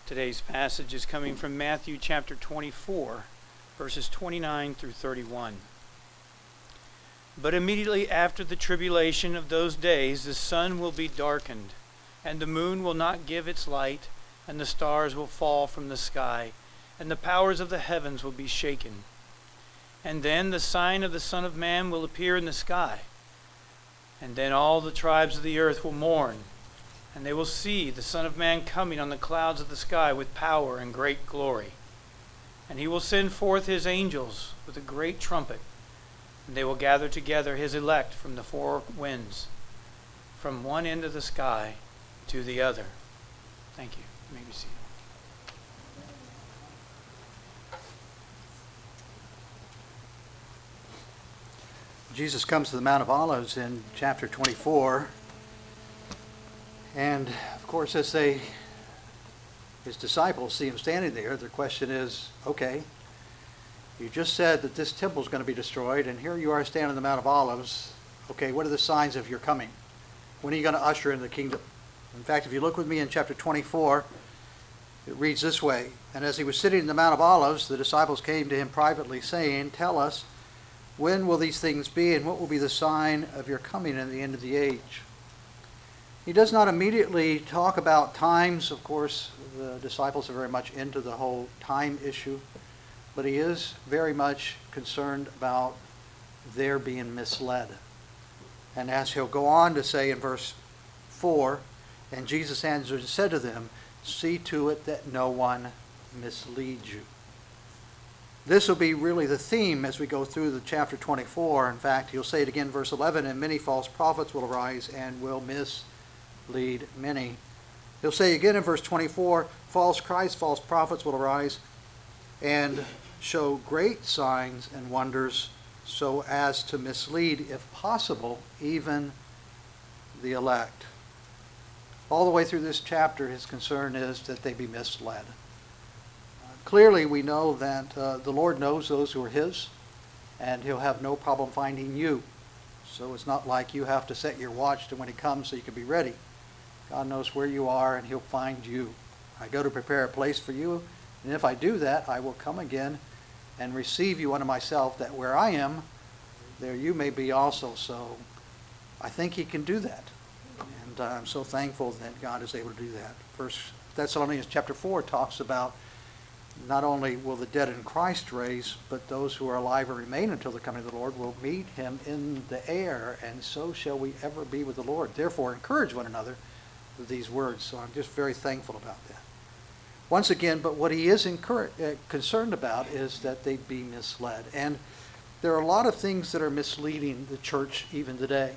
Today's passage is coming from Matthew chapter 24, verses 29 through 31. But immediately after the tribulation of those days, the sun will be darkened, and the moon will not give its light, and the stars will fall from the sky, and the powers of the heavens will be shaken. And then the sign of the Son of Man will appear in the sky. And then all the tribes of the earth will mourn, and they will see the Son of Man coming on the clouds of the sky with power and great glory. And he will send forth his angels with a great trumpet, and they will gather together his elect from the four winds, from one end of the sky to the other. Thank you. You may be seated. Jesus comes to the Mount of Olives in chapter 24. And, of course, as his disciples see him standing there, their question is, okay, you just said that this temple is going to be destroyed, and here you are standing on the Mount of Olives. Okay, what are the signs of your coming? When are you going to usher in the kingdom? In fact, if you look with me in chapter 24, it reads this way. And as he was sitting in the Mount of Olives, the disciples came to him privately, saying, "Tell us, when will these things be, and what will be the sign of your coming in the end of the age?" He does not immediately talk about times. Of course, the disciples are very much into the whole time issue, but he is very much concerned about their being misled. And as he'll go on to say in verse 4, and Jesus answered and said to them, "See to it that no one misleads you." This will be really the theme as we go through the chapter 24. In fact, he'll say it again in verse 11, and many false prophets will arise and will mislead many. He'll say again in verse 24, false Christs, false prophets will arise and show great signs and wonders so as to mislead, if possible, even the elect. All the way through this chapter, his concern is that they be misled. Clearly, we know that the Lord knows those who are his, and he'll have no problem finding you. So it's not like you have to set your watch to when he comes so you can be ready. God knows where you are, and he'll find you. I go to prepare a place for you, and if I do that, I will come again and receive you unto myself, that where I am, there you may be also. So I think he can do that. And I'm so thankful that God is able to do that. 1 Thessalonians chapter 4 talks about not only will the dead in Christ raise, but those who are alive and remain until the coming of the Lord will meet him in the air, and so shall we ever be with the Lord. Therefore, encourage one another with these words. So I'm just very thankful about that. Once again, but what he is concerned about is that they be misled. And there are a lot of things that are misleading the church even today.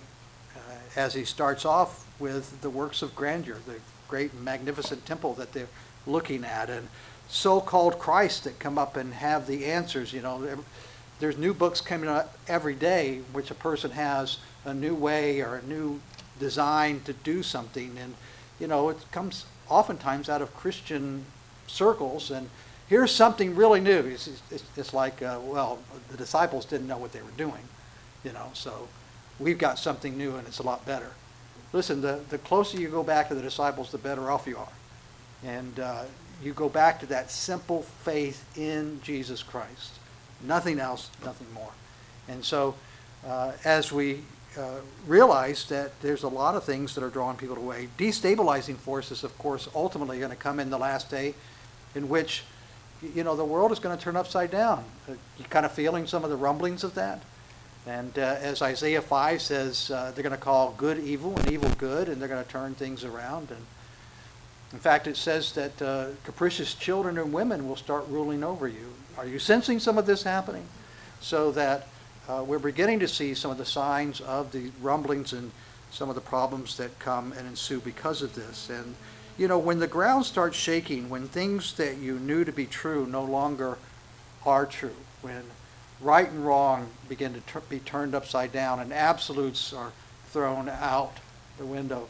As he starts off with the works of grandeur, the great magnificent temple that they're looking at, and so-called Christ that come up and have the answers. You know, there's new books coming out every day which a person has a new way or a new design to do something. And, you know, it comes oftentimes out of Christian circles. And here's something really new. It's like, well, the disciples didn't know what they were doing, you know, so we've got something new and it's a lot better. Listen, the closer you go back to the disciples, the better off you are. And you go back to that simple faith in Jesus Christ. Nothing else, nothing more. And so as we realize that there's a lot of things that are drawing people away, destabilizing forces, of course, ultimately going to come in the last day, in which, you know, the world is going to turn upside down. You kind of feeling some of the rumblings of that? And as Isaiah 5 says, they're going to call good evil and evil good, and they're going to turn things around. And in fact, it says that capricious children and women will start ruling over you. Are you sensing some of this happening? So that we're beginning to see some of the signs of the rumblings and some of the problems that come and ensue because of this. And, you know, when the ground starts shaking, when things that you knew to be true no longer are true, when right and wrong begin to be turned upside down and absolutes are thrown out the window,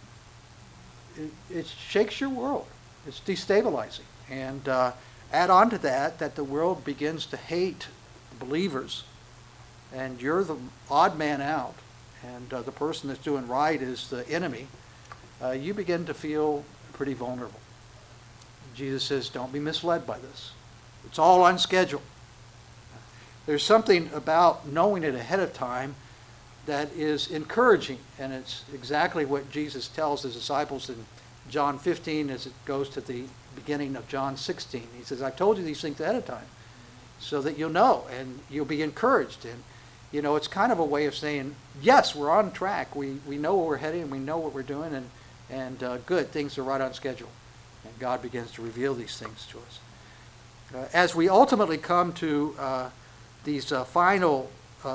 it shakes your world. It's destabilizing. And add on to that the world begins to hate believers, and you're the odd man out, and the person that's doing right is the enemy, you begin to feel pretty vulnerable. Jesus says, don't be misled by this. It's all on schedule. There's something about knowing it ahead of time that is encouraging, and it's exactly what Jesus tells his disciples in John 15 as it goes to the beginning of John 16. He says, I've told you these things ahead of time so that you'll know and you'll be encouraged. And, it's kind of a way of saying, yes, we're on track. We know where we're heading and we know what we're doing, and good, things are right on schedule. And God begins to reveal these things to us. As we ultimately come to these final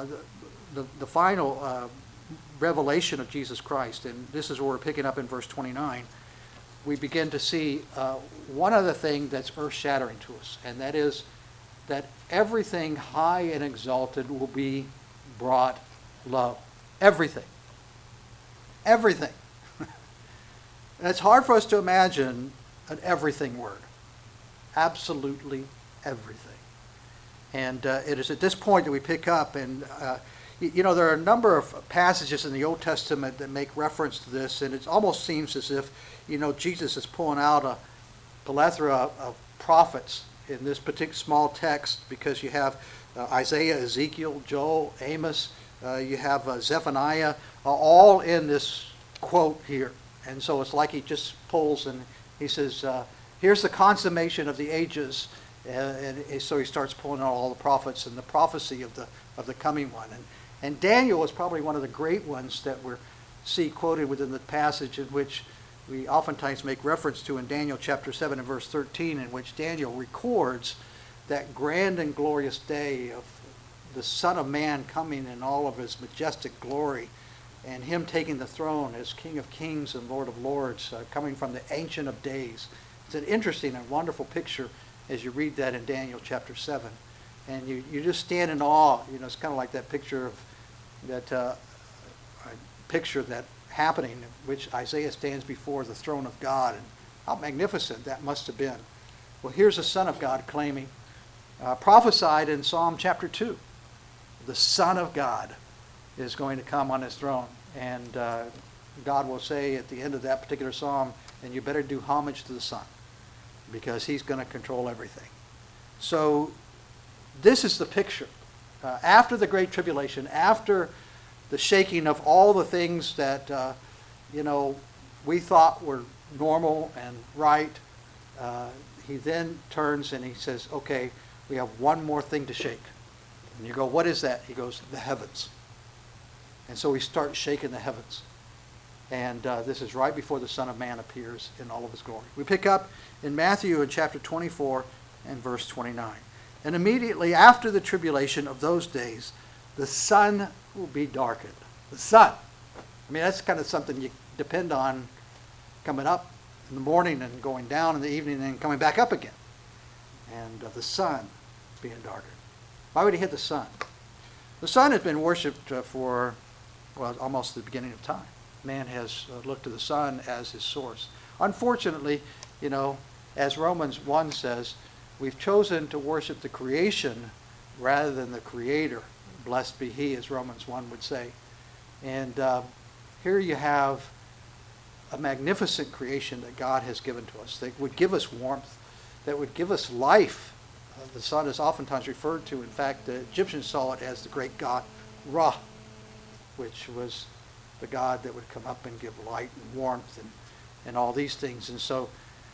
revelation of Jesus Christ, and this is where we're picking up in verse 29, we begin to see one other thing that's earth-shattering to us, and that is that everything high and exalted will be brought low. Everything. Everything. And it's hard for us to imagine an everything word. Absolutely everything. And it is at this point that we pick up, and there are a number of passages in the Old Testament that make reference to this, and it almost seems as if, Jesus is pulling out a plethora of prophets in this particular small text, because you have Isaiah, Ezekiel, Joel, Amos, you have Zephaniah, all in this quote here. And so it's like he just pulls and he says, here's the consummation of the ages. And so he starts pulling out all the prophets and the prophecy of the coming one. And Daniel is probably one of the great ones that we see quoted within the passage, in which we oftentimes make reference to in Daniel chapter 7 and verse 13, in which Daniel records that grand and glorious day of the Son of Man coming in all of his majestic glory, and him taking the throne as King of Kings and Lord of Lords, coming from the Ancient of Days. It's an interesting and wonderful picture as you read that in Daniel chapter 7. And you just stand in awe. It's kind of like that picture of that happening, in which Isaiah stands before the throne of God, and how magnificent that must have been. Well, here's the Son of God claiming, prophesied in Psalm chapter 2. The Son of God is going to come on his throne, and God will say at the end of that particular psalm, and you better do homage to the Son, because he's going to control everything. So this is the picture. After the Great Tribulation, after the shaking of all the things that we thought were normal and right, he then turns and he says, okay, we have one more thing to shake. And you go, what is that? He goes, the heavens. And so we start shaking the heavens. And this is right before the Son of Man appears in all of his glory. We pick up in Matthew in chapter 24 and verse 29. And immediately after the tribulation of those days, the sun will be darkened. The sun. I mean, that's kind of something you depend on, coming up in the morning and going down in the evening and coming back up again. And the sun being darkened. Why would he hit the sun? The sun has been worshipped for, almost the beginning of time. Man has looked to the sun as his source. Unfortunately, as Romans 1 says, we've chosen to worship the creation rather than the Creator. Blessed be he, as Romans 1 would say. And here you have a magnificent creation that God has given to us that would give us warmth, that would give us life. The sun is oftentimes referred to. In fact, the Egyptians saw it as the great god Ra, which was the god that would come up and give light and warmth and all these things. And so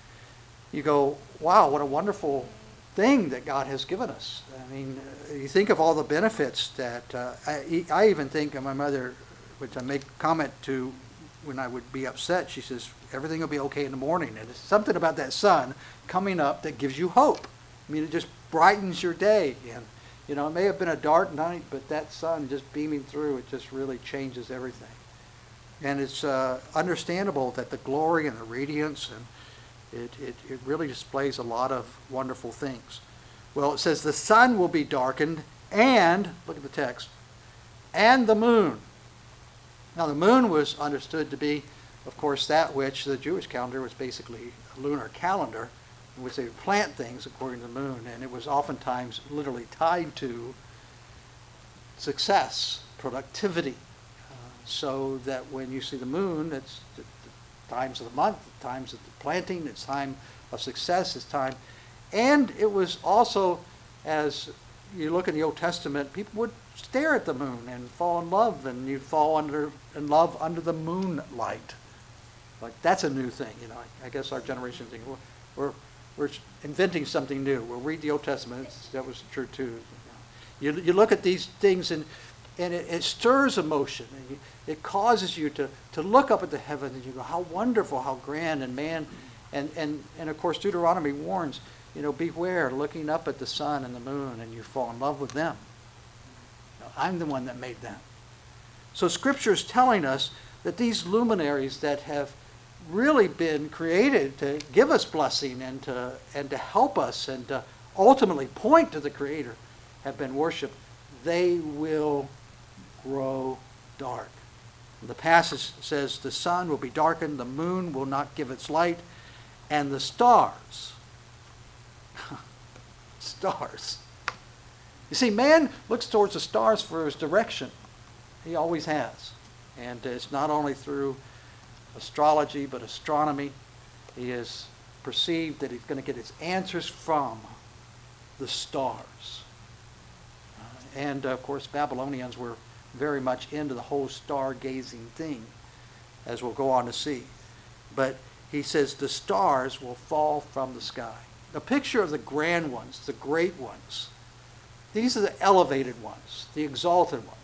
you go, wow, what a wonderful thing that God has given us. I mean, you think of all the benefits that I even think of my mother, which I make comment to when I would be upset. She says, everything will be okay in the morning. And it's something about that sun coming up that gives you hope. I mean, it just brightens your day. And, it may have been a dark night, but that sun just beaming through, it just really changes everything. And it's understandable that the glory and the radiance, and it really displays a lot of wonderful things. Well, it says the sun will be darkened, and, look at the text, and the moon. Now, the moon was understood to be, of course, that which the Jewish calendar was basically a lunar calendar, in which they would plant things according to the moon, and it was oftentimes literally tied to success, productivity, so that when you see the moon, times of the month, times of the planting, it's time of success, it's time. And it was also, as you look in the Old Testament, people would stare at the moon and fall in love, and you'd fall in love under the moonlight. Like, that's a new thing, I guess our generation thinks, we're inventing something new. We'll read the Old Testament. That was true too. You look at these things, and it stirs emotion. And it causes you to look up at the heavens, and you go, how wonderful, how grand, and man. And of course, Deuteronomy warns, beware looking up at the sun and the moon, and you fall in love with them. I'm the one that made them. So Scripture is telling us that these luminaries that have really been created to give us blessing and to help us and to ultimately point to the Creator have been worshipped. They will grow dark. The passage says the sun will be darkened, the moon will not give its light, and the stars. Stars. You see, man looks towards the stars for his direction. He always has. And it's not only through astrology, but astronomy. He has perceived that he's going to get his answers from the stars. And of course, Babylonians were very much into the whole stargazing thing, as we'll go on to see. But he says the stars will fall from the sky. A picture of the grand ones, the great ones. These are the elevated ones, the exalted ones.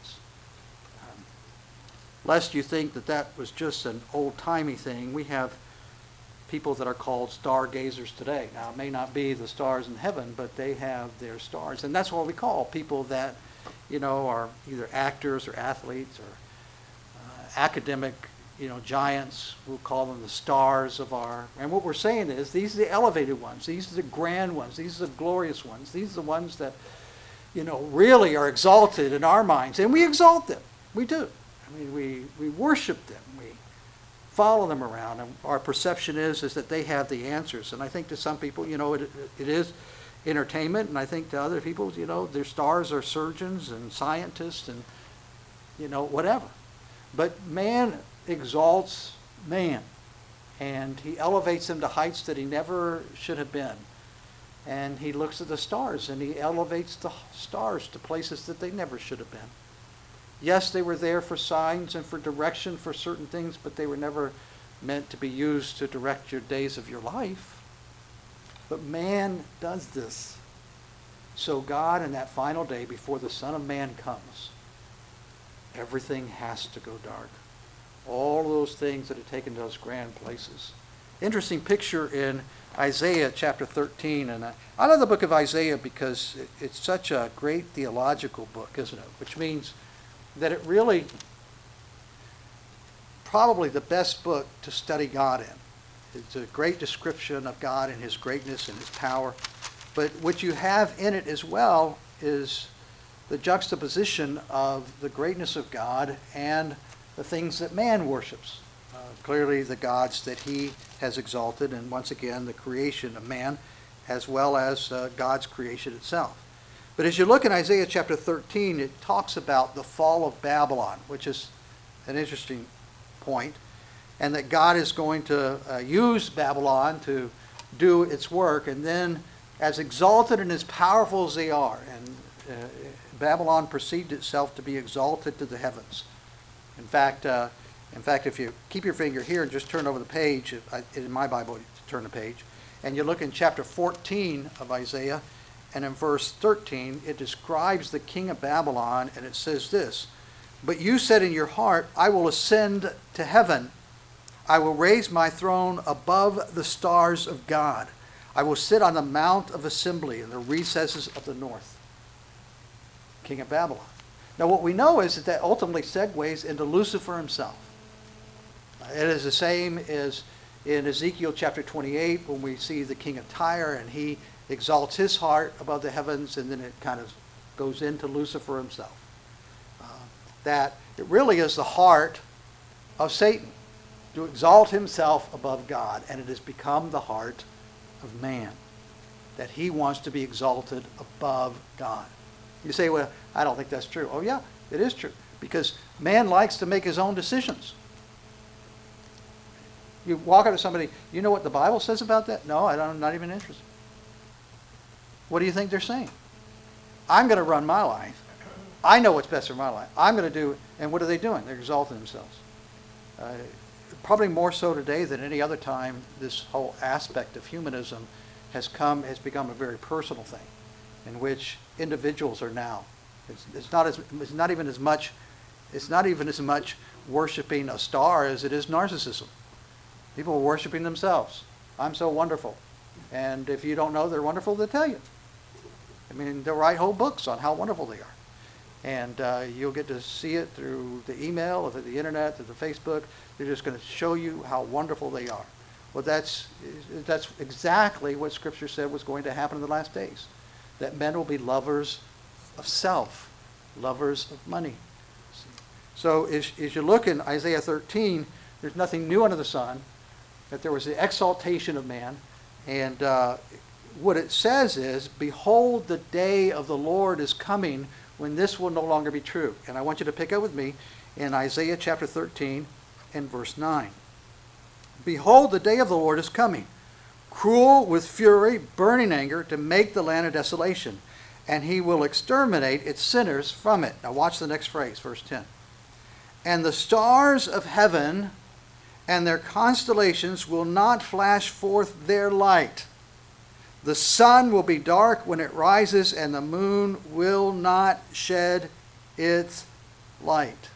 Lest you think that was just an old-timey thing, we have people that are called stargazers today. Now, it may not be the stars in heaven, but they have their stars. And that's what we call people that, are either actors or athletes or academic, giants. We'll call them the stars of our... And what we're saying is, these are the elevated ones. These are the grand ones. These are the glorious ones. These are the ones that, really are exalted in our minds. And we exalt them. We do. I mean, we worship them. We follow them around. And our perception is that they have the answers. And I think to some people, it is entertainment. And I think to other people, their stars are surgeons and scientists and, whatever. But man exalts man. And he elevates them to heights that he never should have been. And he looks at the stars and he elevates the stars to places that they never should have been. Yes, they were there for signs and for direction for certain things, but they were never meant to be used to direct your days of your life. But man does this. So God, in that final day, before the Son of Man comes, everything has to go dark. All those things that are taken to those grand places. Interesting picture in Isaiah chapter 13. And I love the book of Isaiah because it's such a great theological book, isn't it? Which means that it really, probably the best book to study God in. It's a great description of God and his greatness and his power. But what you have in it as well is the juxtaposition of the greatness of God and the things that man worships. Clearly the gods that he has exalted, and once again the creation of man, as well as God's creation itself. But as you look in Isaiah chapter 13, it talks about the fall of Babylon, which is an interesting point, and that God is going to use Babylon to do its work. And then, as exalted and as powerful as they are, and Babylon perceived itself to be exalted to the heavens. In fact, if you keep your finger here and just turn over the page, in my Bible, turn the page, and you look in chapter 14 of Isaiah, and in verse 13, it describes the king of Babylon, and it says this, "But you said in your heart, I will ascend to heaven. I will raise my throne above the stars of God. I will sit on the mount of assembly in the recesses of the north." King of Babylon. Now what we know is that ultimately segues into Lucifer himself. It is the same as in Ezekiel chapter 28 when we see the king of Tyre and he exalts his heart above the heavens, and then it kind of goes into Lucifer himself. That it really is the heart of Satan to exalt himself above God, and it has become the heart of man, that he wants to be exalted above God. You say, well, I don't think that's true. Oh yeah, it is true, because man likes to make his own decisions. You walk up to somebody, you know what the Bible says about that? No, I'm not even interested. What do you think they're saying? I'm going to run my life. I know what's best for my life. I'm going to do, and what are they doing? They're exalting themselves. Probably more so today than any other time, this whole aspect of humanism has become a very personal thing, in which individuals are now. It's not even as much worshiping a star as it is narcissism. People are worshiping themselves. I'm so wonderful, and if you don't know they're wonderful, they'll tell you. I mean, they'll write whole books on how wonderful they are. And you'll get to see it through the email, or through the internet, through the Facebook. They're just going to show you how wonderful they are. Well, that's exactly what Scripture said was going to happen in the last days. That men will be lovers of self, lovers of money. So as you look in Isaiah 13, there's nothing new under the sun, that there was the exaltation of man. And what it says is, behold, the day of the Lord is coming, when this will no longer be true. And I want you to pick up with me in Isaiah chapter 13 and verse 9. Behold, the day of the Lord is coming, cruel with fury, burning anger, to make the land a desolation, and he will exterminate its sinners from it. Now watch the next phrase, verse 10. And the stars of heaven and their constellations will not flash forth their light. The sun will be dark when it rises, and the moon will not shed its light.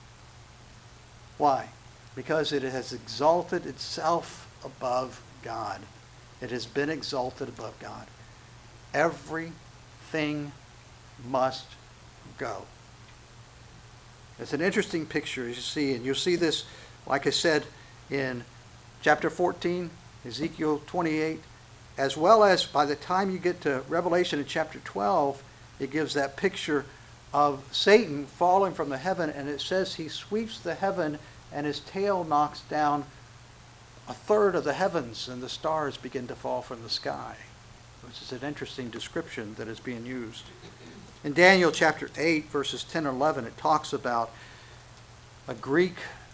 Why? Because it has exalted itself above God. It has been exalted above God. Everything must go. It's an interesting picture, as you see, and you'll see this, like I said, in chapter 14, Ezekiel 28, as well as by the time you get to Revelation in chapter 12, it gives that picture of Satan falling from the heaven, and it says he sweeps the heaven and his tail knocks down a third of the heavens, and the stars begin to fall from the sky, which is an interesting description that is being used. In Daniel chapter 8, verses 10 and 11, it talks about a Greek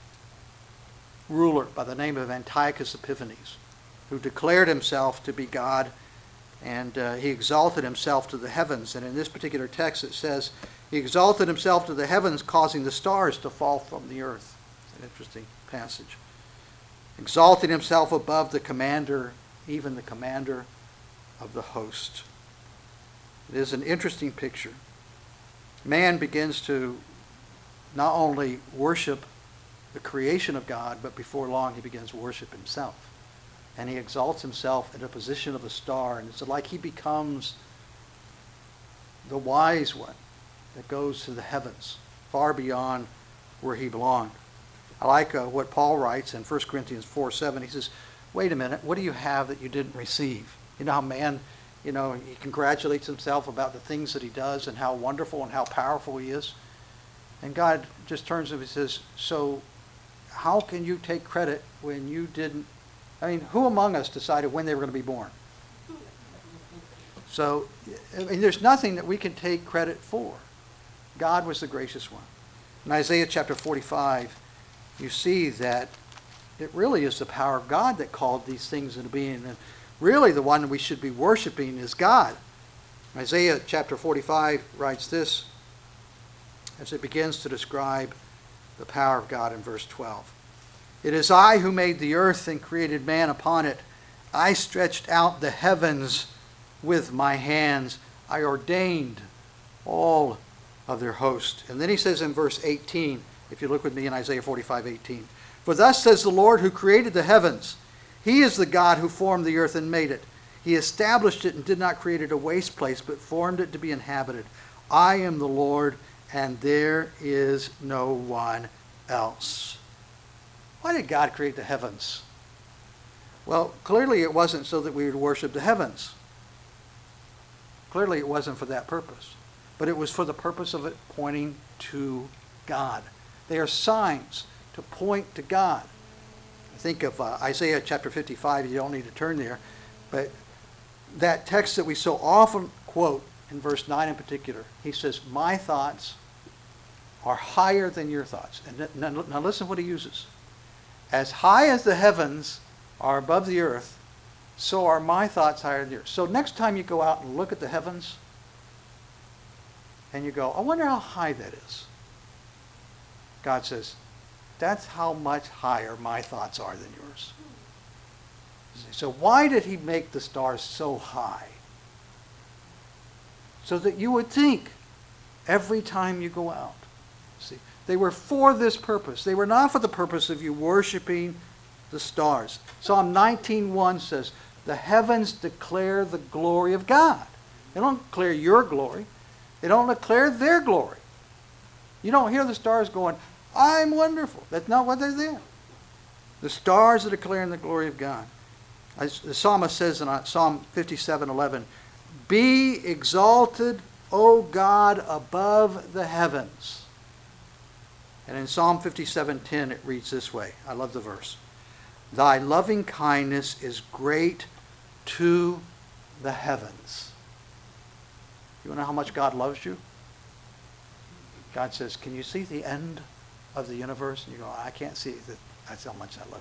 ruler by the name of Antiochus Epiphanes, who declared himself to be God, and he exalted himself to the heavens. And in this particular text it says, he exalted himself to the heavens, causing the stars to fall from the earth. It's an interesting passage. Exalting himself above the commander, even the commander of the host. It is an interesting picture. Man begins to not only worship the creation of God, but before long he begins to worship himself. And he exalts himself in a position of a star. And it's like he becomes the wise one that goes to the heavens, far beyond where he belonged. I like what Paul writes in 1 Corinthians 4:7. He says, wait a minute, what do you have that you didn't receive? You know how man, he congratulates himself about the things that he does and how wonderful and how powerful he is. And God just turns to him and says, so how can you take credit when you didn't? I mean, who among us decided when they were going to be born? So, I mean, there's nothing that we can take credit for. God was the gracious one. In Isaiah chapter 45, you see that it really is the power of God that called these things into being. And really the one we should be worshiping is God. Isaiah chapter 45 writes this as it begins to describe the power of God in verse 12. It is I who made the earth and created man upon it. I stretched out the heavens with my hands. I ordained all of their host. And then he says in verse 18, if you look with me in Isaiah 45:18, for thus says the Lord who created the heavens, he is the God who formed the earth and made it. He established it and did not create it a waste place, but formed it to be inhabited. I am the Lord, and there is no one else. Why did God create the heavens? Well, clearly it wasn't so that we would worship the heavens. Clearly it wasn't for that purpose. But it was for the purpose of it pointing to God. They are signs to point to God. I think of Isaiah chapter 55. You don't need to turn there. But that text that we so often quote in verse 9 in particular, he says, my thoughts are higher than your thoughts. And now listen to what he uses. as high as the heavens are above the earth, so are my thoughts higher than yours. So next time you go out and look at the heavens, and you go, I wonder how high that is. God says, that's how much higher my thoughts are than yours. So why did he make the stars so high? So that you would think every time you go out. See, they were for this purpose. They were not for the purpose of you worshiping the stars. Psalm 19:1 says, the heavens declare the glory of God. They don't declare your glory. They don't declare their glory. You don't hear the stars going, I'm wonderful. That's not what they're there. The stars are declaring the glory of God. As the psalmist says in Psalm 57:11, be exalted, O God, above the heavens. And in Psalm 57:10 it reads this way. I love the verse. Thy loving kindness is great to the heavens. You want to know how much God loves you? God says, can you see the end of the universe? And you go, I can't see that. That's how much I love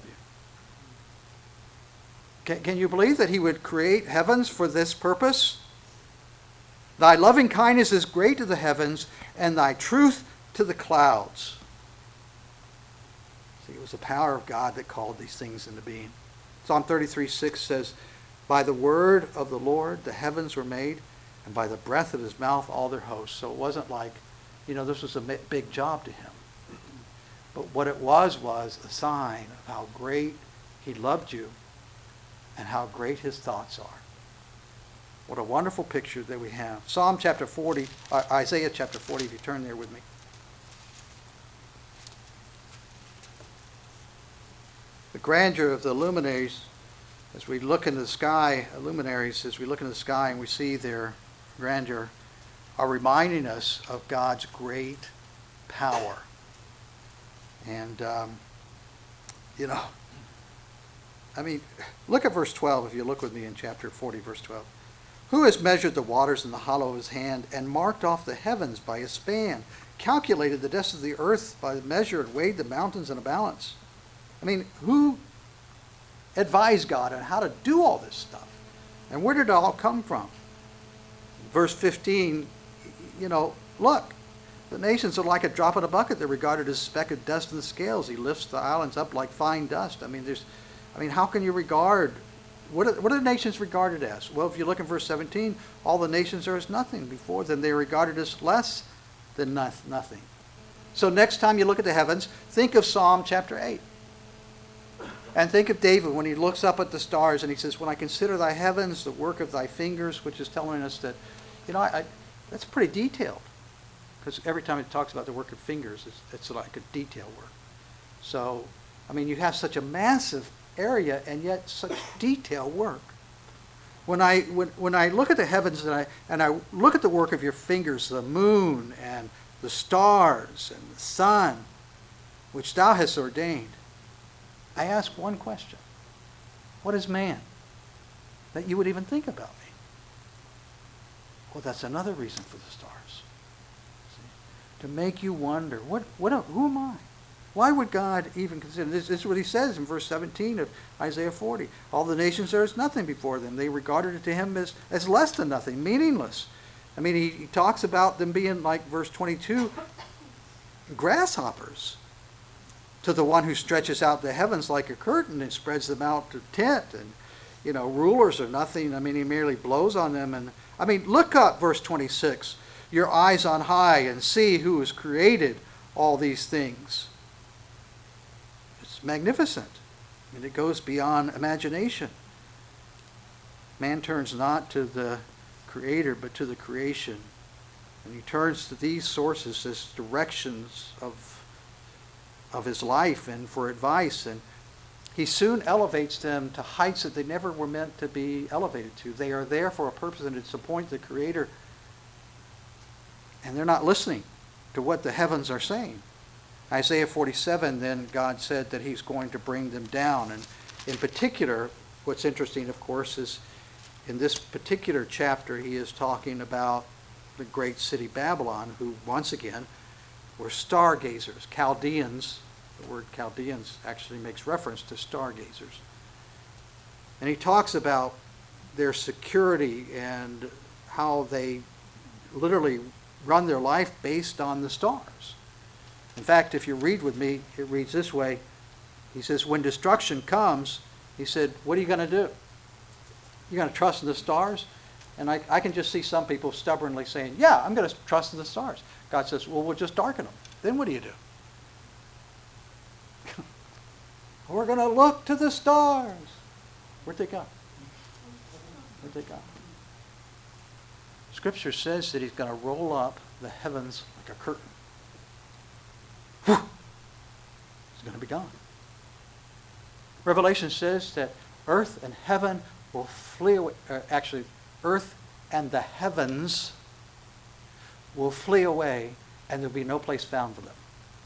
you. Can you believe that he would create heavens for this purpose? Thy loving kindness is great to the heavens, and thy truth to the clouds. See, it was the power of God that called these things into being. Psalm 33:6 says, by the word of the Lord the heavens were made, and by the breath of his mouth all their hosts. So it wasn't like, this was a big job to him. But what it was a sign of how great he loved you and how great his thoughts are. What a wonderful picture that we have. Psalm chapter 40, Isaiah chapter 40, if you turn there with me. The grandeur of the luminaries, as we look into the sky, luminaries, as we look into the sky and we see their grandeur, are reminding us of God's great power. And, look at verse 12 if you look with me in chapter 40, verse 12. Who has measured the waters in the hollow of his hand and marked off the heavens by a span, calculated the depths of the earth by the measure and weighed the mountains in a balance? Who advised God on how to do all this stuff? And where did it all come from? Verse 15, look, the nations are like a drop in a bucket. They're regarded as a speck of dust in the scales. He lifts the islands up like fine dust. How can you regard, what are the nations regarded as? Well, if you look in verse 17, all the nations are as nothing before them. They're regarded as less than nothing. So next time you look at the heavens, think of Psalm chapter 8. And think of David when he looks up at the stars and he says, when I consider thy heavens, the work of thy fingers, which is telling us that, that's pretty detailed. Because every time it talks about the work of fingers, it's like a detail work. So, you have such a massive area and yet such detailed work. When I look at the heavens and I look at the work of your fingers, the moon and the stars and the sun, which thou hast ordained, I ask one question. What is man that you would even think about me? Well, that's another reason for the stars. See? To make you wonder, who am I? Why would God even consider this? This is what he says in verse 17 of Isaiah 40. All the nations are as nothing before them. They regarded it to him as less than nothing, meaningless. He talks about them being, like verse 22, grasshoppers to the one who stretches out the heavens like a curtain and spreads them out to tent. And, rulers are nothing. He merely blows on them. And look up verse 26. Your eyes on high and see who has created all these things. It's magnificent. It goes beyond imagination. Man turns not to the Creator, but to the creation. And he turns to these sources as directions of his life and for advice. And he soon elevates them to heights that they never were meant to be elevated to. They are there for a purpose, and it's to point the Creator. And they're not listening to what the heavens are saying. Isaiah 47, then God said that he's going to bring them down. And in particular, what's interesting, of course, is in this particular chapter, he is talking about the great city Babylon, who once again were stargazers. Chaldeans The word Chaldeans actually makes reference to stargazers. And he talks about their security and how they literally run their life based on the stars. In fact, if you read with me, it reads this way. He says, when destruction comes, he said, what are you going to do? You're going to trust in the stars? And I can just see some people stubbornly saying, yeah, I'm going to trust in the stars. God says, well, we'll just darken them. Then what do you do? We're going to look to the stars. Where'd they go? Where'd they go? Scripture says that he's going to roll up the heavens like a curtain. Whew! It's going to be gone. Revelation says that earth and heaven will flee away. Actually, earth and the heavens will flee away, and there'll be no place found for them.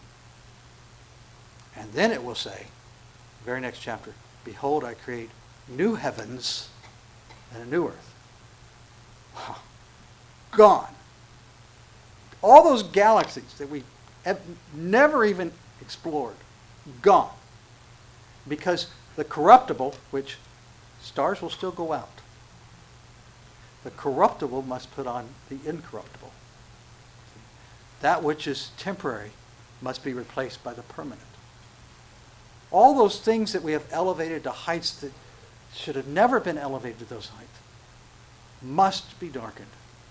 And then it will say, very next chapter, behold, I create new heavens and a new earth. Wow. Gone. All those galaxies that we have never even explored, gone. Because the corruptible, which stars will still go out, the corruptible must put on the incorruptible. That which is temporary must be replaced by the permanent. All those things that we have elevated to heights that should have never been elevated to those heights must be darkened.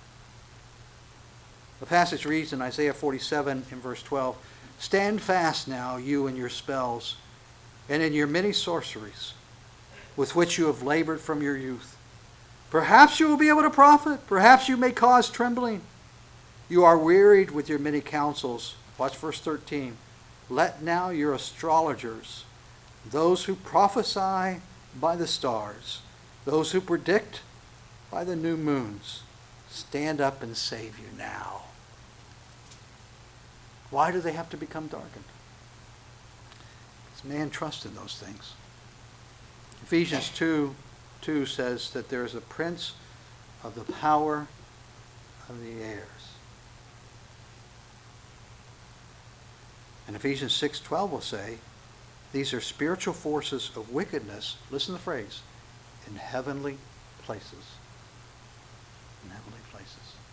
The passage reads in Isaiah 47 in verse 12, stand fast now, you and your spells, and in your many sorceries, with which you have labored from your youth. Perhaps you will be able to profit. Perhaps you may cause trembling. You are wearied with your many counsels. Watch verse 13. Let now your astrologers, those who prophesy by the stars, those who predict by the new moons, stand up and save you now. Why do they have to become darkened? Because man trusts in those things. Ephesians 2:2 says that there is a prince of the power of the airs. And Ephesians 6:12 will say, these are spiritual forces of wickedness, listen to the phrase, in heavenly places. In heavenly places.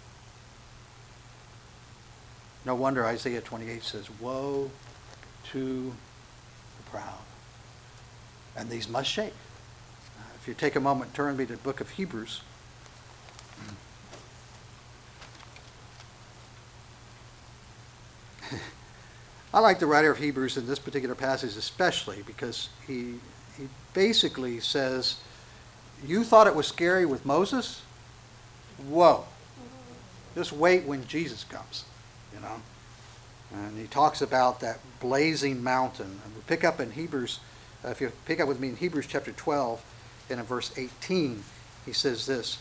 No wonder Isaiah 28 says, woe to the proud. And these must shake. If you take a moment, turn me to the book of Hebrews. I like the writer of Hebrews in this particular passage especially because he basically says, you thought it was scary with Moses? Whoa. Just wait when Jesus comes, you know. And he talks about that blazing mountain. And we pick up in Hebrews, if you pick up with me in Hebrews chapter 12 and in verse 18, he says this,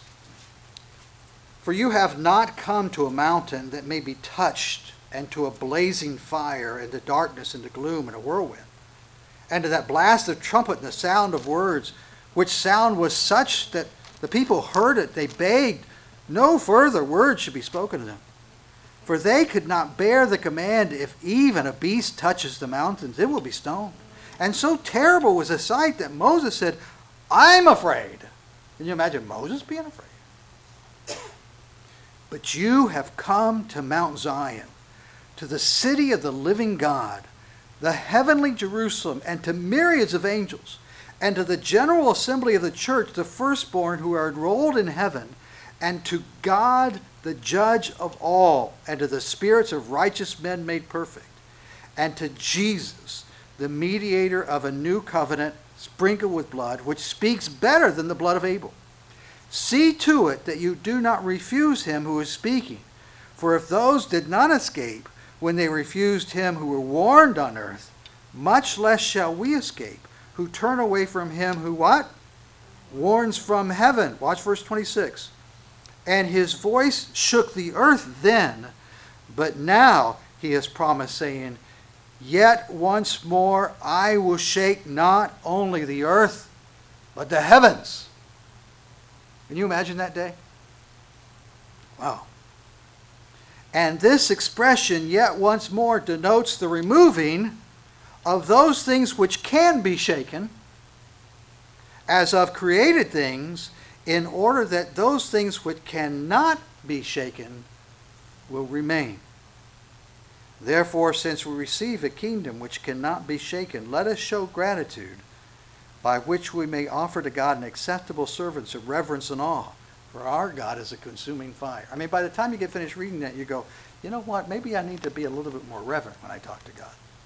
for you have not come to a mountain that may be touched, and to a blazing fire, and to darkness, and to gloom, and a whirlwind, and to that blast of trumpet and the sound of words, which sound was such that the people heard it. They begged no further words should be spoken to them. For they could not bear the command, if even a beast touches the mountains, it will be stoned. And so terrible was the sight that Moses said, I'm afraid. Can you imagine Moses being afraid? But you have come to Mount Zion, to the city of the living God, the heavenly Jerusalem, and to myriads of angels, and to the general assembly of the church, the firstborn who are enrolled in heaven, and to God, the judge of all, and to the spirits of righteous men made perfect, and to Jesus, the mediator of a new covenant, sprinkled with blood, which speaks better than the blood of Abel. See to it that you do not refuse him who is speaking. For if those did not escape when they refused him who were warned on earth, much less shall we escape, who turn away from him who what? Warns from heaven. Watch verse 26. And his voice shook the earth then, but now he has promised, saying, yet once more I will shake not only the earth, but the heavens. Can you imagine that day? Wow. And this expression, yet once more, denotes the removing of those things which can be shaken, as of created things, in order that those things which cannot be shaken will remain. Therefore, since we receive a kingdom which cannot be shaken, let us show gratitude, by which we may offer to God an acceptable service of reverence and awe. For our God is a consuming fire. I mean, by the time you get finished reading that, you go, you know what, maybe I need to be a little bit more reverent when I talk to God.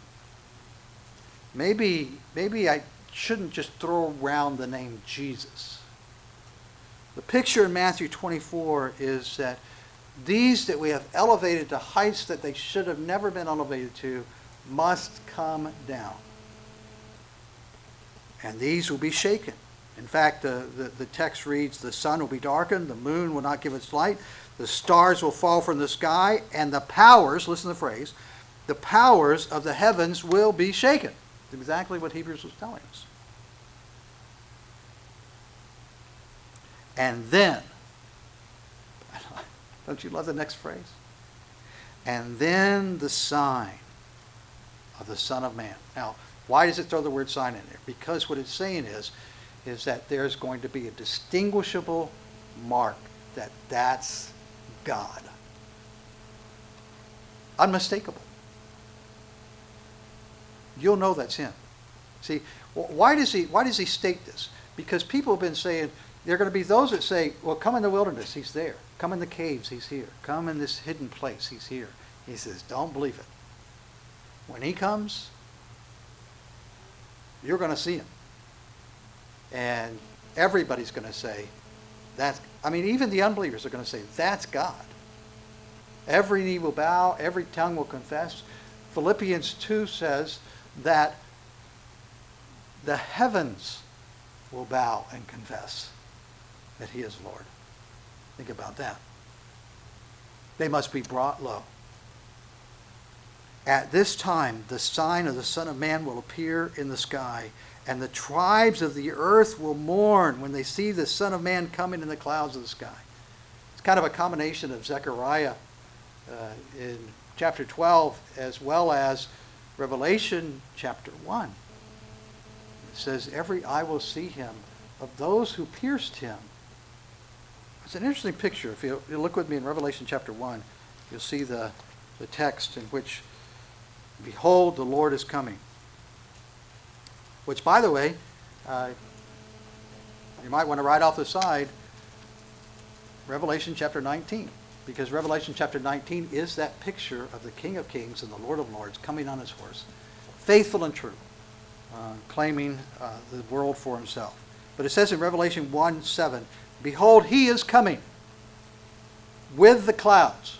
Maybe I shouldn't just throw around the name Jesus. The picture in Matthew 24 is that these that we have elevated to heights that they should have never been elevated to must come down. And these will be shaken. In fact, the text reads, the sun will be darkened, the moon will not give its light, the stars will fall from the sky, and the powers, listen to the phrase, the powers of the heavens will be shaken. It's exactly what Hebrews was telling us. And then, don't you love the next phrase? And then the sign of the Son of Man. Now, why does it throw the word sign in there? Because what it's saying is that there's going to be a distinguishable mark that that's God. Unmistakable. You'll know that's him. See, why does he state this? Because people have been saying, there are going to be those that say, well, come in the wilderness, he's there. Come in the caves, he's here. Come in this hidden place, he's here. He says, don't believe it. When he comes, you're going to see him. And everybody's going to say, even the unbelievers are going to say, that's God. Every knee will bow, every tongue will confess. Philippians 2 says that the heavens will bow and confess that he is Lord. Think about that. They must be brought low. At this time, the sign of the Son of Man will appear in the sky, and the tribes of the earth will mourn when they see the Son of Man coming in the clouds of the sky. It's kind of a combination of Zechariah in chapter 12 as well as Revelation chapter 1. It says, every eye will see him of those who pierced him. It's an interesting picture. If you look with me in Revelation chapter 1, you'll see the text in which, behold, the Lord is coming. Which, by the way, you might want to write off the side Revelation chapter 19. Because Revelation chapter 19 is that picture of the King of Kings and the Lord of Lords coming on his horse. Faithful and true. Claiming the world for himself. But it says in Revelation 1:7, behold, he is coming with the clouds.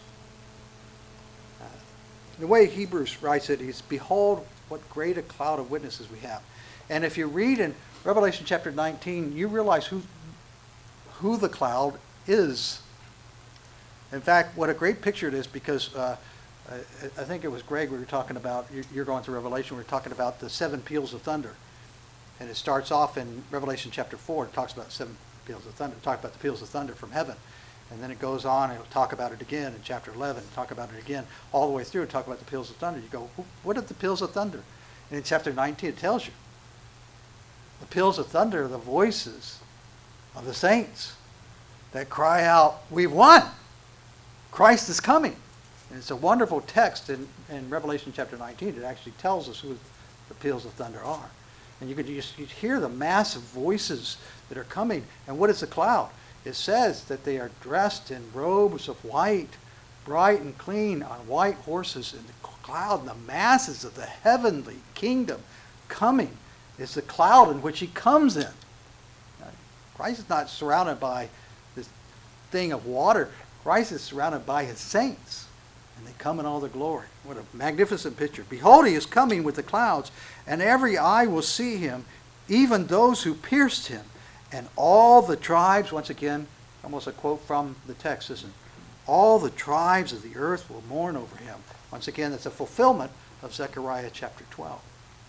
The way Hebrews writes it is, behold, what great a cloud of witnesses we have. And if you read in Revelation chapter 19, you realize who the cloud is. In fact, what a great picture it is, because I think it was Greg we were talking about, you're going through Revelation, we were talking about the 7 peals of thunder. And it starts off in Revelation chapter 4, it talks about 7 peals of thunder, talk about the peals of thunder from heaven. And then it goes on and it'll talk about it again in chapter 11, talk about it again, all the way through and talk about the peals of thunder. You go, what are the peals of thunder? And in chapter 19 it tells you. The peals of thunder are the voices of the saints that cry out, we've won! Christ is coming. And it's a wonderful text in Revelation chapter 19. It actually tells us who the peals of thunder are. And you hear the massive voices that are coming. And what is the cloud? It says that they are dressed in robes of white, bright and clean, on white horses. And the cloud and the masses of the heavenly kingdom coming is the cloud in which he comes in. Christ is not surrounded by this thing of water. Christ is surrounded by his saints, and they come in all their glory. What a magnificent picture. Behold, he is coming with the clouds, and every eye will see him, even those who pierced him. And all the tribes, once again, almost a quote from the text, isn't it? All the tribes of the earth will mourn over him. Once again, that's a fulfillment of Zechariah chapter 12.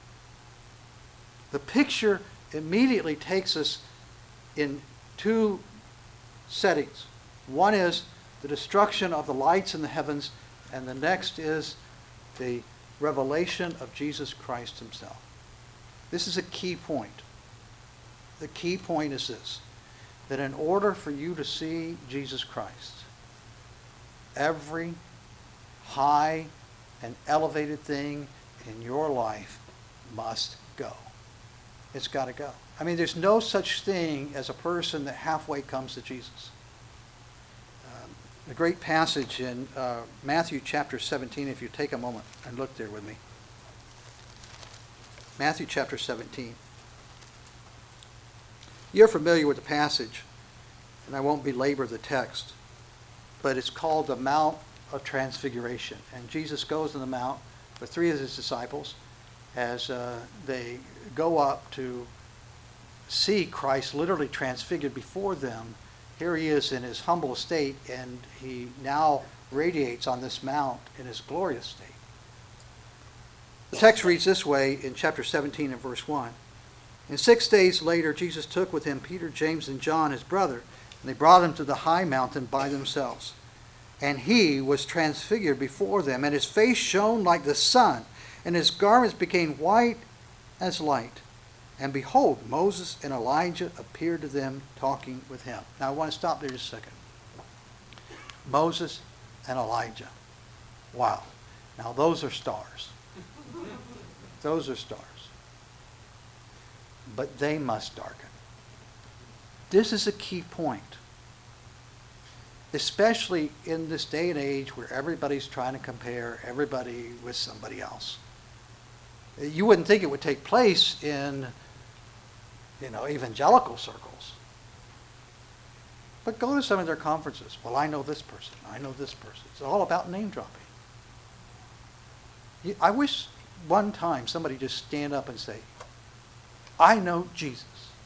The picture immediately takes us in 2 settings. One is the destruction of the lights in the heavens, and the next is the revelation of Jesus Christ himself. This is a key point. The key point is this, that in order for you to see Jesus Christ, every high and elevated thing in your life must go. It's got to go. I mean, there's no such thing as a person that halfway comes to Jesus. A great passage in Matthew chapter 17, if you take a moment and look there with me. Matthew chapter 17. You're familiar with the passage, and I won't belabor the text, but it's called the Mount of Transfiguration. And Jesus goes on the Mount with three of his disciples as they go up to see Christ literally transfigured before them. Here he is in his humble estate, and he now radiates on this mount in his glorious state. The text reads this way in chapter 17 and verse 1. And 6 days later, Jesus took with him Peter, James, and John, his brother, and they brought him to the high mountain by themselves. And he was transfigured before them, and his face shone like the sun, and his garments became white as light. And behold, Moses and Elijah appeared to them, talking with him. Now I want to stop there just a second. Moses and Elijah. Wow. Now those are stars. Those are stars. But they must darken. This is a key point. Especially in this day and age where everybody's trying to compare everybody with somebody else. You wouldn't think it would take place in, evangelical circles. But go to some of their conferences. Well, I know this person. I know this person. It's all about name dropping. I wish one time somebody just stand up and say, I know Jesus.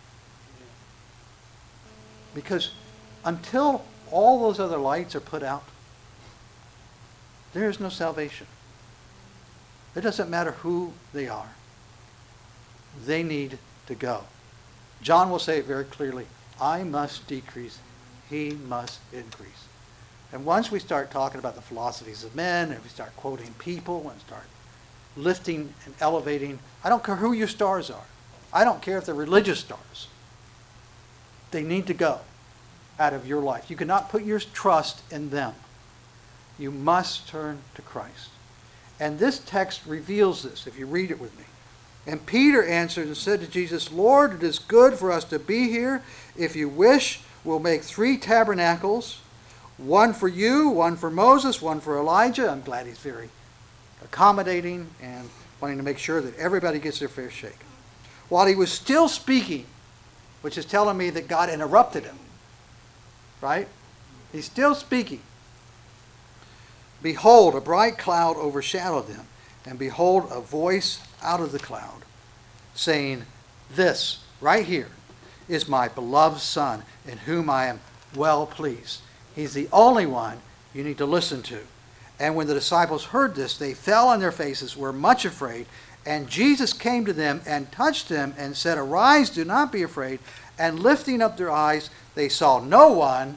Because until all those other lights are put out, there is no salvation. It doesn't matter who they are. They need to go. John will say it very clearly, I must decrease, he must increase. And once we start talking about the philosophies of men, and we start quoting people, and start lifting and elevating, I don't care who your stars are. I don't care if they're religious stars. They need to go out of your life. You cannot put your trust in them. You must turn to Christ. And this text reveals this, if you read it with me. And Peter answered and said to Jesus, Lord, it is good for us to be here. If you wish, we'll make 3 tabernacles, one for you, one for Moses, one for Elijah. I'm glad he's very accommodating and wanting to make sure that everybody gets their fair shake. While he was still speaking, which is telling me that God interrupted him, right? He's still speaking. Behold, a bright cloud overshadowed them, and behold, a voice out of the cloud, saying, This, right here, is my beloved Son, in whom I am well pleased. He's the only one you need to listen to. And when the disciples heard this, they fell on their faces, were much afraid. And Jesus came to them and touched them and said, Arise, do not be afraid. And lifting up their eyes, they saw no one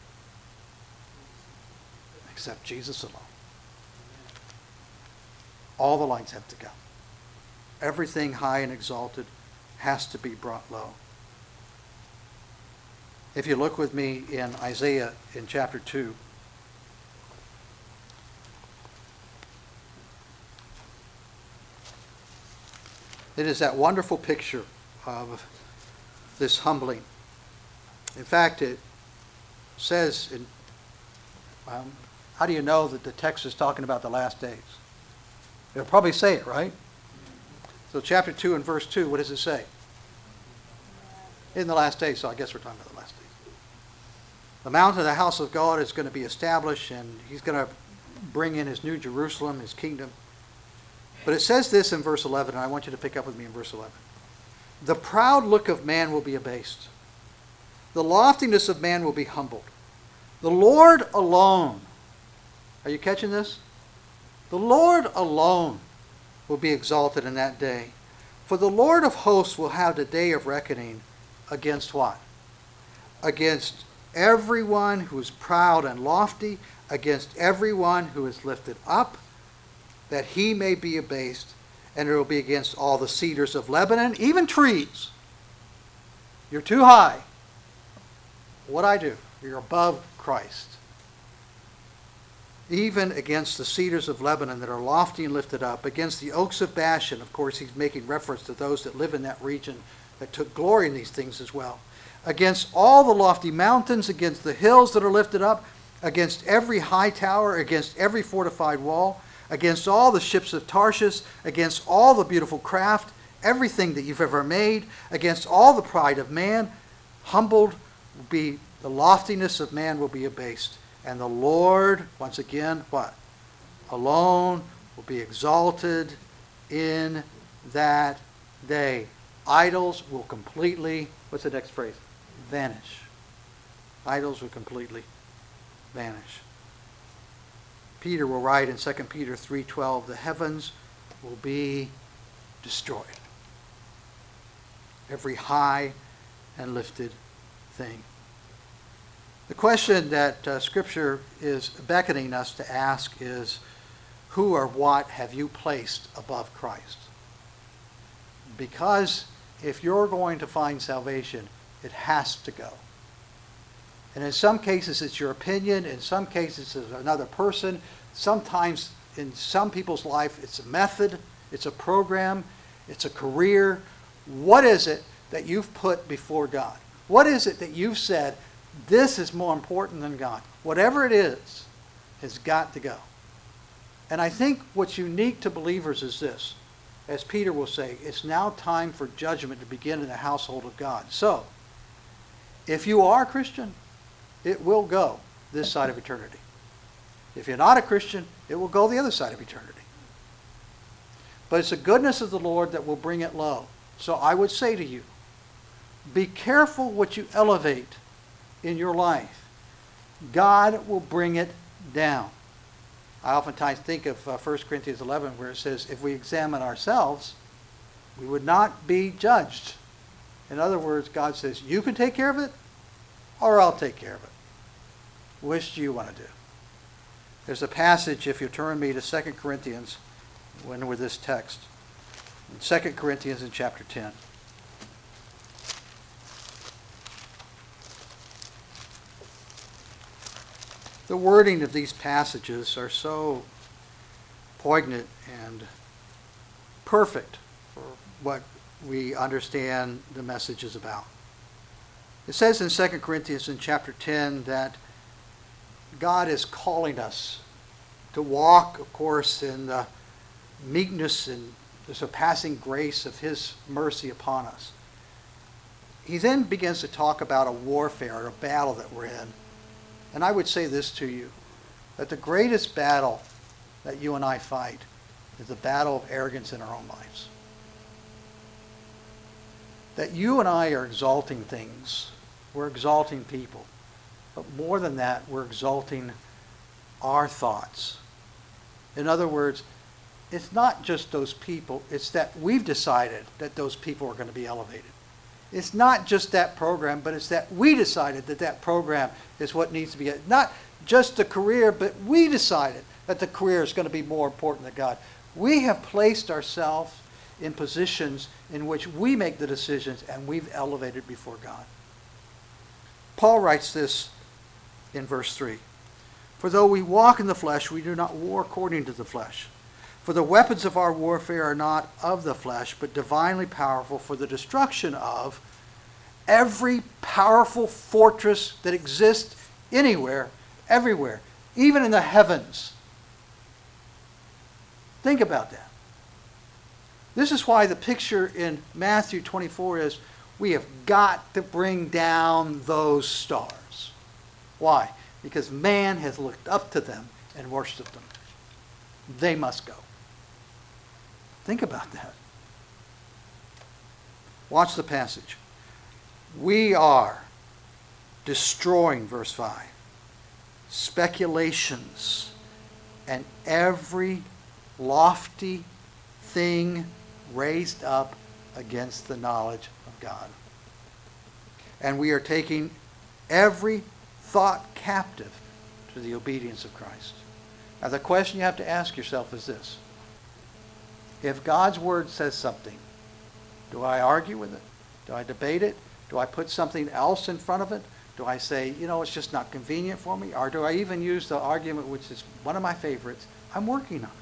except Jesus alone. All the lights have to go. Everything high and exalted has to be brought low. If you look with me in Isaiah in chapter 2, it is that wonderful picture of this humbling. In fact, it says, how do you know that the text is talking about the last days? It'll probably say it, right? So chapter 2 and verse 2, what does it say? In the last days, so I guess we're talking about the last days. The mountain of the house of God is going to be established, and he's going to bring in his new Jerusalem, his kingdom. But it says this in verse 11, and I want you to pick up with me in verse 11. The proud look of man will be abased. The loftiness of man will be humbled. The Lord alone, are you catching this? The Lord alone will be exalted in that day. For the Lord of hosts will have the day of reckoning against what? Against everyone who is proud and lofty, against everyone who is lifted up that he may be abased, and it will be against all the cedars of Lebanon, even trees. You're too high. What I do? You're above Christ. Even against the cedars of Lebanon that are lofty and lifted up, against the oaks of Bashan. Of course, he's making reference to those that live in that region that took glory in these things as well. Against all the lofty mountains, against the hills that are lifted up, against every high tower, against every fortified wall, against all the ships of Tarshish, against all the beautiful craft, everything that you've ever made, against all the pride of man, humbled will be, the loftiness of man will be abased. And the Lord, once again, what? Alone will be exalted in that day. Idols will completely, what's the next phrase? Vanish. Idols will completely vanish. Peter will write in 2 Peter 3:12, the heavens will be destroyed. Every high and lifted thing. The question that Scripture is beckoning us to ask is, who or what have you placed above Christ? Because if you're going to find salvation, it has to go. And in some cases it's your opinion, in some cases it's another person, sometimes in some people's life it's a method, it's a program, it's a career. What is it that you've put before God? What is it that you've said, this is more important than God? Whatever it is, has got to go. And I think what's unique to believers is this. As Peter will say, it's now time for judgment to begin in the household of God. So, if you are a Christian, it will go this side of eternity. If you're not a Christian, it will go the other side of eternity. But it's the goodness of the Lord that will bring it low. So I would say to you, be careful what you elevate in your life. God will bring it down. I oftentimes think of 1 Corinthians 11 where it says, if we examine ourselves, we would not be judged. In other words, God says, you can take care of it, or I'll take care of it. Which do you want to do? There's a passage, if you turn me to 2 Corinthians, when with this text. In 2 Corinthians in chapter 10. The wording of these passages are so poignant and perfect for what we understand the message is about. It says in 2 Corinthians in chapter 10 that God is calling us to walk, of course, in the meekness and the surpassing grace of His mercy upon us. He then begins to talk about a warfare, a battle that we're in. And I would say this to you, that the greatest battle that you and I fight is the battle of arrogance in our own lives. That you and I are exalting things. We're exalting people. But more than that, we're exalting our thoughts. In other words, it's not just those people, it's that we've decided that those people are going to be elevated. It's not just that program, but it's that we decided that that program is what needs to be. Not just the career, but we decided that the career is going to be more important than God. We have placed ourselves in positions in which we make the decisions, and we've elevated before God. Paul writes this in verse 3. For though we walk in the flesh, we do not war according to the flesh. For the weapons of our warfare are not of the flesh, but divinely powerful for the destruction of every powerful fortress that exists anywhere, everywhere, even in the heavens. Think about that. This is why the picture in Matthew 24 is, we have got to bring down those stars. Why? Because man has looked up to them and worshiped them. They must go. Think about that. Watch the passage. We are destroying, verse 5, speculations and every lofty thing raised up against the knowledge of God. And we are taking every thought captive to the obedience of Christ. Now the question you have to ask yourself is this. If God's word says something, do I argue with it? Do I debate it? Do I put something else in front of it? Do I say, it's just not convenient for me? Or do I even use the argument, which is one of my favorites, I'm working on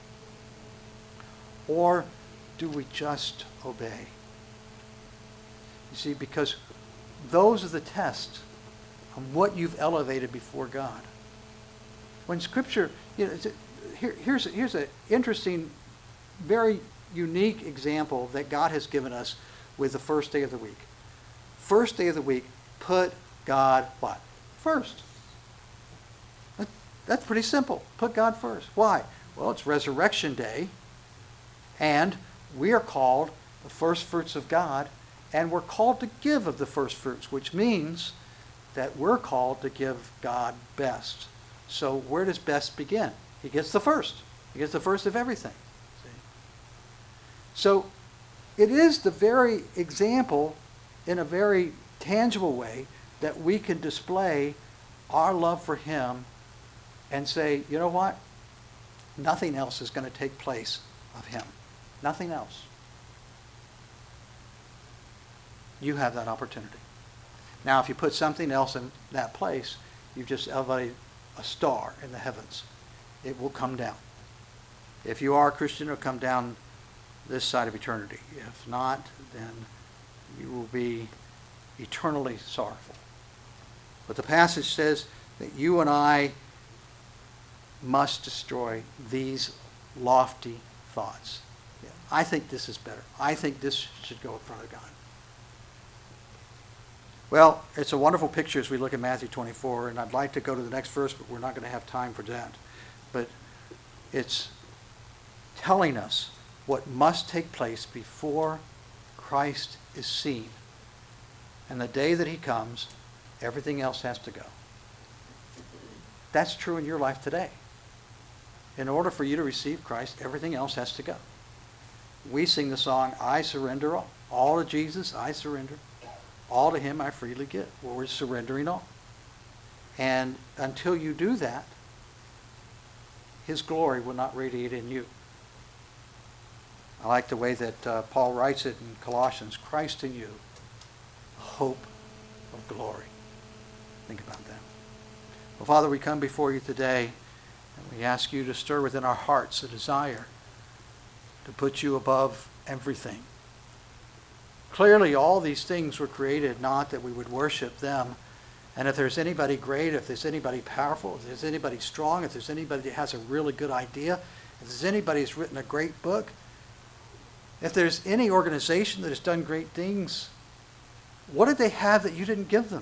it? Or do we just obey? You see, because those are the tests on what you've elevated before God. When Scripture, here's an interesting, very unique example that God has given us with the first day of the week. First day of the week, put God what? First. That's pretty simple. Put God first. Why? Well, it's Resurrection Day, and we are called the first fruits of God, and we're called to give of the first fruits, which means that we're called to give God best. So where does best begin? He gets the first. He gets the first of everything. See? So it is the very example in a very tangible way that we can display our love for him and say, you know what? Nothing else is going to take place of him. Nothing else. You have that opportunity. Now, if you put something else in that place, you've just elevated a star in the heavens. It will come down. If you are a Christian, it will come down this side of eternity. If not, then you will be eternally sorrowful. But the passage says that you and I must destroy these lofty thoughts. Yeah, I think this is better. I think this should go in front of God. Well, it's a wonderful picture as we look at Matthew 24, and I'd like to go to the next verse, but we're not going to have time for that. But it's telling us what must take place before Christ is seen. And the day that he comes, everything else has to go. That's true in your life today. In order for you to receive Christ, everything else has to go. We sing the song, I surrender all. All to Jesus, I surrender. All to him I freely give. Well, we're surrendering all. And until you do that, his glory will not radiate in you. I like the way that Paul writes it in Colossians, Christ in you, hope of glory. Think about that. Well, Father, we come before you today, and we ask you to stir within our hearts a desire to put you above everything. Clearly, all these things were created not that we would worship them. And if there's anybody great, if there's anybody powerful, if there's anybody strong, if there's anybody that has a really good idea, if there's anybody who's written a great book, if there's any organization that has done great things, what did they have that you didn't give them?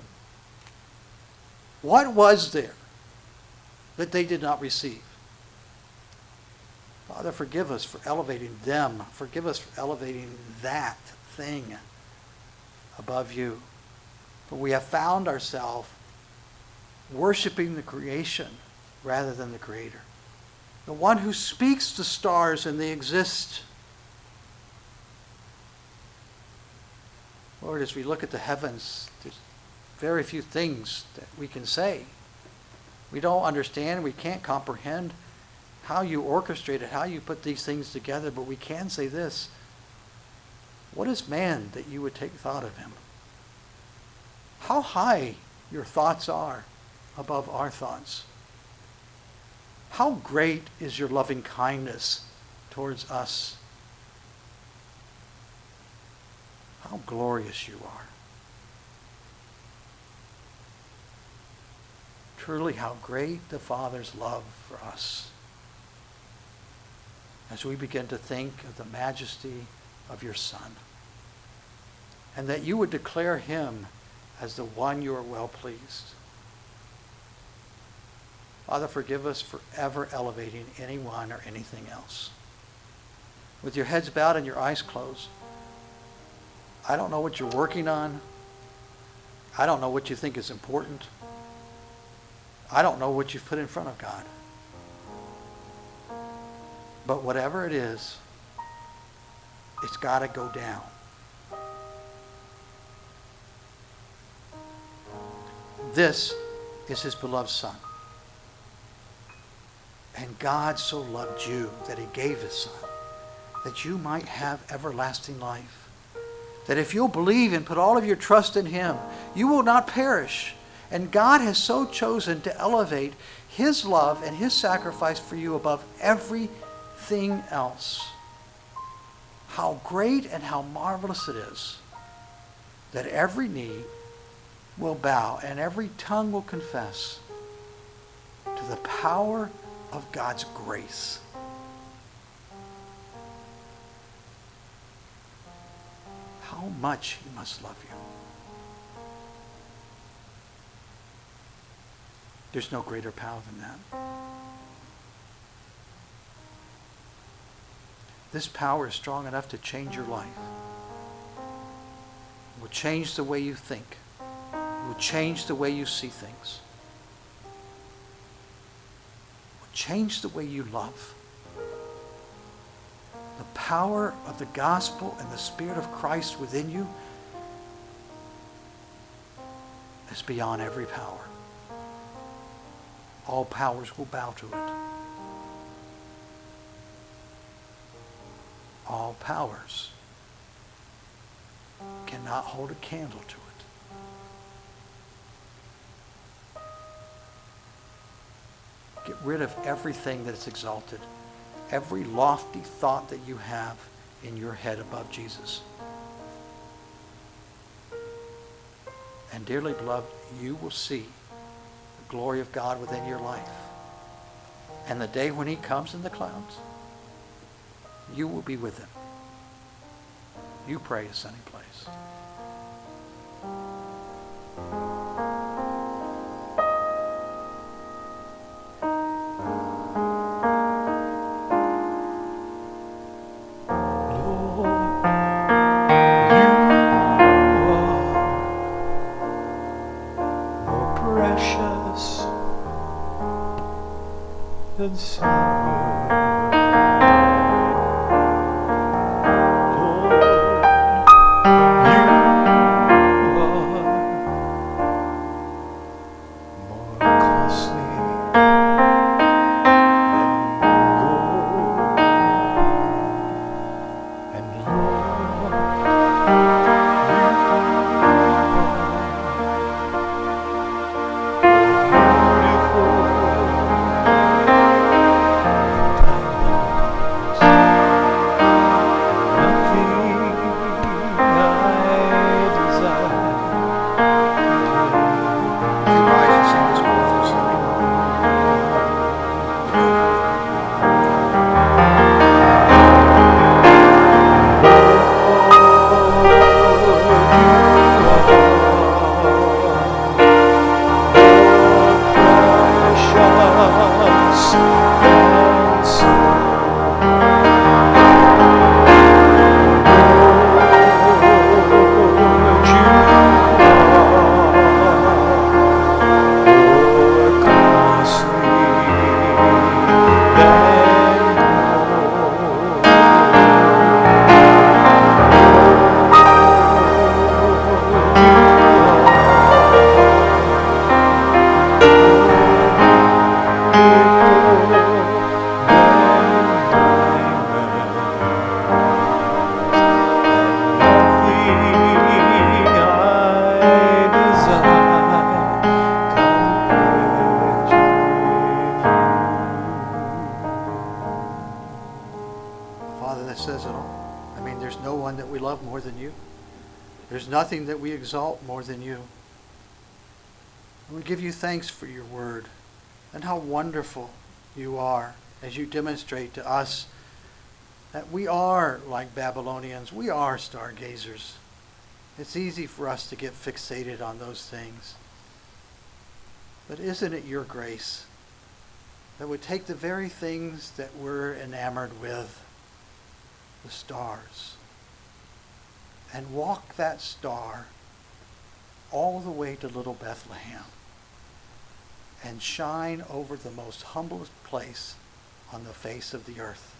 What was there that they did not receive? Father, forgive us for elevating them. Forgive us for elevating that thing above you. For we have found ourselves worshiping the creation rather than the Creator. The one who speaks the stars and they exist. Lord, as we look at the heavens, there's very few things that we can say. We don't understand, we can't comprehend how you orchestrated, how you put these things together, but we can say this. What is man that you would take thought of him? How high your thoughts are above our thoughts. How great is your loving kindness towards us. How glorious you are. Truly, how great the Father's love for us. As we begin to think of the majesty of your Son, and that you would declare him as the one you are well pleased. Father, forgive us for ever elevating anyone or anything else. With your heads bowed and your eyes closed, I don't know what you're working on. I don't know what you think is important. I don't know what you've put in front of God. But whatever it is, it's got to go down. This is his beloved Son. And God so loved you that he gave his Son, that you might have everlasting life. That if you'll believe and put all of your trust in him, you will not perish. And God has so chosen to elevate his love and his sacrifice for you above everything else. How great and how marvelous it is that every knee will bow and every tongue will confess to the power of God's grace. How much he must love you. There's no greater power than that. This power is strong enough to change your life. It will change the way you think. It will change the way you see things. It will change the way you love. The power of the gospel and the Spirit of Christ within you is beyond every power. All powers will bow to it. All powers cannot hold a candle to it. Get rid of everything that is exalted, every lofty thought that you have in your head above Jesus. And dearly beloved, you will see the glory of God within your life. And the day when he comes in the clouds, you will be with him. You pray a sunny place. And silver, Lord, you are more costly than gold, and Lord, There's nothing that we exalt more than you. And we give you thanks for your word and how wonderful you are as you demonstrate to us that we are like Babylonians. We are stargazers. It's easy for us to get fixated on those things. But isn't it your grace that would take the very things that we're enamored with, the stars, and walk that star all the way to little Bethlehem and shine over the most humblest place on the face of the earth?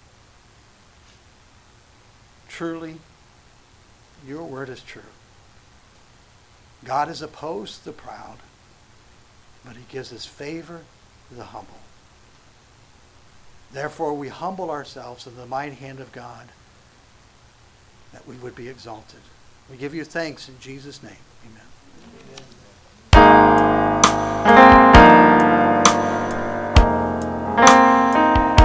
Truly, your word is true. God is opposed to the proud, but he gives his favor to the humble. Therefore, we humble ourselves in the mighty hand of God, that we would be exalted. We give you thanks in Jesus' name. Amen.